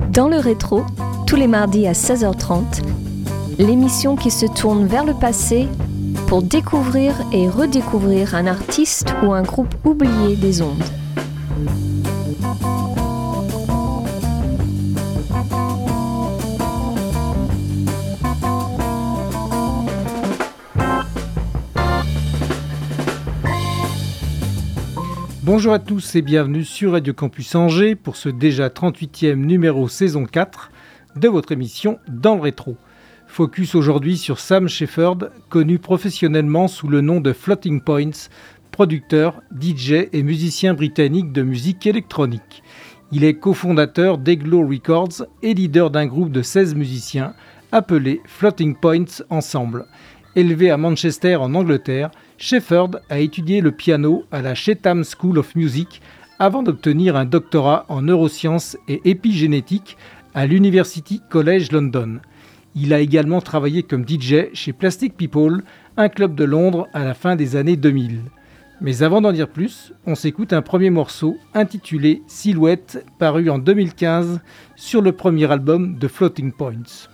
Dans le rétro, tous les mardis à 16h30, l'émission qui se tourne vers le passé pour découvrir et redécouvrir un artiste ou un groupe oublié des ondes. Bonjour à tous et bienvenue sur Radio Campus Angers pour ce déjà 38e numéro saison 4 de votre émission Dans le rétro. Focus aujourd'hui sur Sam Shepherd, connu professionnellement sous le nom de Floating Points, producteur, DJ et musicien britannique de musique électronique. Il est cofondateur d'Eglo Records et leader d'un groupe de 16 musiciens appelé Floating Points Ensemble. Élevé à Manchester en Angleterre, Shepherd a étudié le piano à la Chatham School of Music avant d'obtenir un doctorat en neurosciences et épigénétique à l'University College London. Il a également travaillé comme DJ chez Plastic People, un club de Londres à la fin des années 2000. Mais avant d'en dire plus, on s'écoute un premier morceau intitulé Silhouette, paru en 2015 sur le premier album de Floating Points.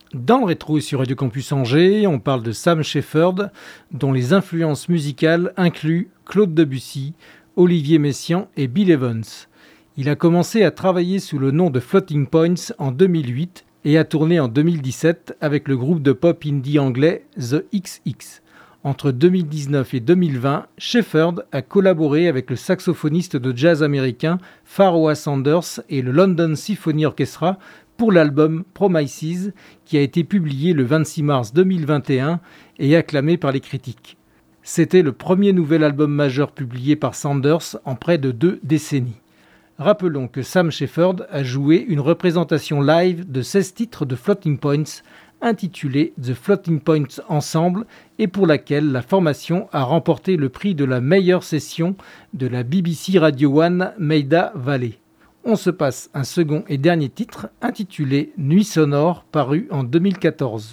Dans le rétro sur Radio Campus Angers, on parle de Sam Shepherd, dont les influences musicales incluent Claude Debussy, Olivier Messiaen et Bill Evans. Il a commencé à travailler sous le nom de Floating Points en 2008 et a tourné en 2017 avec le groupe de pop indie anglais The XX. Entre 2019 et 2020, Shepherd a collaboré avec le saxophoniste de jazz américain Pharoah Sanders et le London Symphony Orchestra pour l'album Promises, qui a été publié le 26 mars 2021 et acclamé par les critiques. C'était le premier nouvel album majeur publié par Sanders en près de 2 décennies. Rappelons que Sam Shepherd a joué une représentation live de 16 titres de Floating Points, intitulée The Floating Points Ensemble, et pour laquelle la formation a remporté le prix de la meilleure session de la BBC Radio 1 Maida Valley. On se passe un second et dernier titre intitulé Nuit sonore, paru en 2014.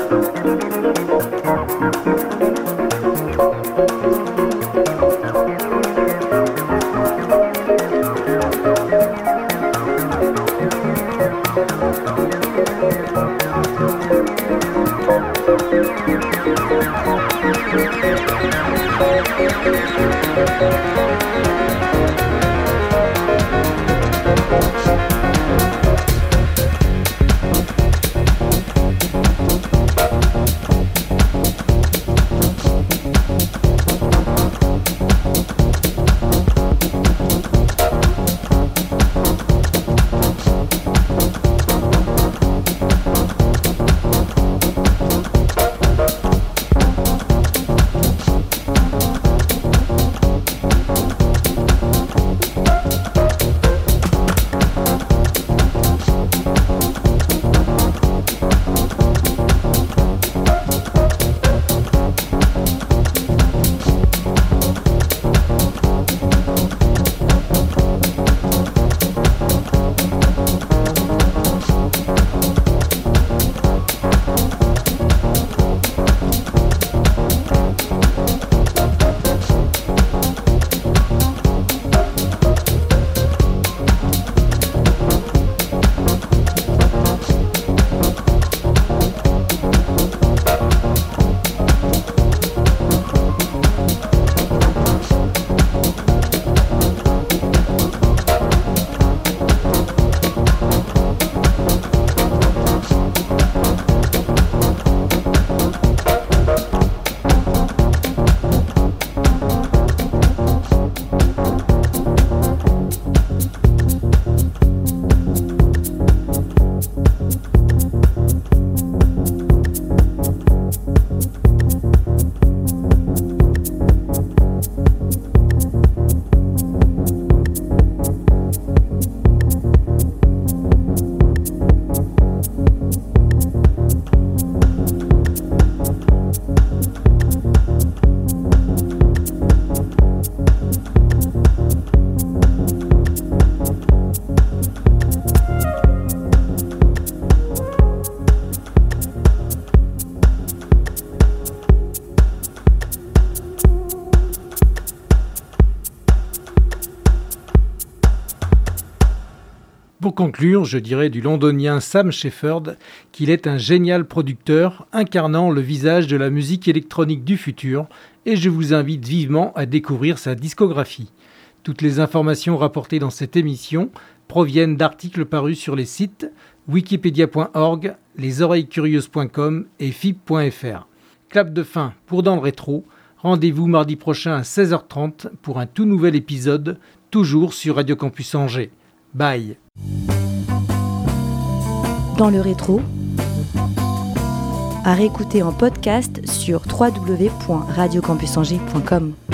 Pour conclure, je dirais du londonien Sam Shepherd qu'il est un génial producteur incarnant le visage de la musique électronique du futur et je vous invite vivement à découvrir sa discographie. Toutes les informations rapportées dans cette émission proviennent d'articles parus sur les sites wikipedia.org, lesoreillescurieuses.com et fib.fr. Clap de fin pour Dans le Rétro. Rendez-vous mardi prochain à 16h30 pour un tout nouvel épisode, toujours sur Radio Campus Angers. Bye. Dans le rétro, à réécouter en podcast sur www.radiocampusangers.com.